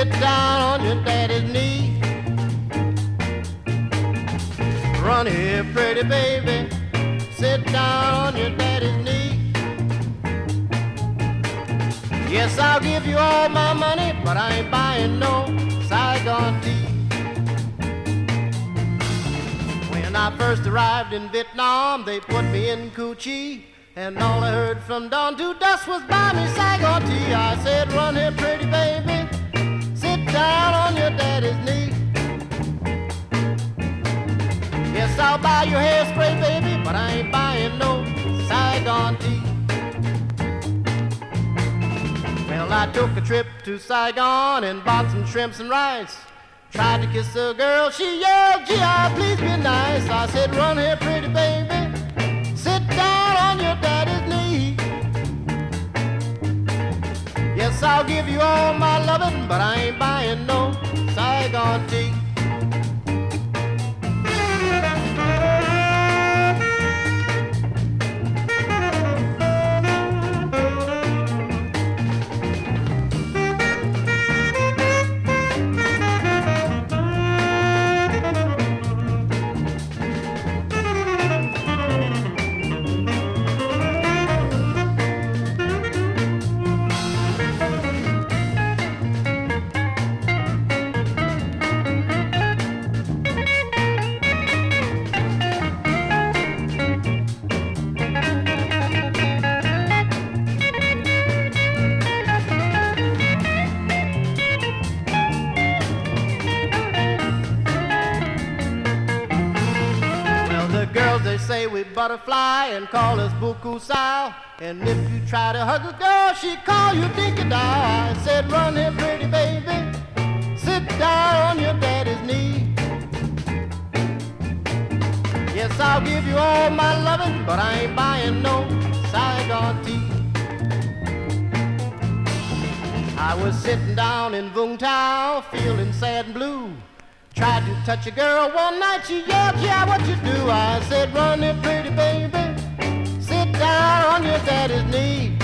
Sit down on your daddy's knee. Run here, pretty baby. Sit down on your daddy's knee. Yes, I'll give you all my money, but I ain't buying no Saigon tea. When I first arrived in Vietnam, they put me in Cu Chi, and all I heard from dawn to dusk was buy me Saigon tea. I said, run here, pretty baby, sit down on your daddy's knee. Yes, I'll buy your hairspray, baby, but I ain't buying no Saigon tea. Well, I took a trip to Saigon and bought some shrimps and rice. Tried to kiss the girl, she yelled, G.I., please be nice. I said, run here, pretty baby, sit down on your daddy's knee. Yes, I'll give you all my loving, but I ain't buying no Saigon tea. They say we butterfly and call us buku sao. And if you try to hug a girl, she call you dinky dow. I said, run here, pretty baby, sit down on your daddy's knee. Yes, I'll give you all my loving, but I ain't buying no Saigon tea. I was sitting down in Vung Tau, feeling sad and blue. Tried to touch a girl one night, she yelled, yeah, what you do? I said, run here, pretty baby, sit down on your daddy's knee.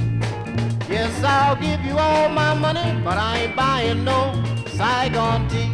Yes, I'll give you all my money, but I ain't buying no Saigon tea.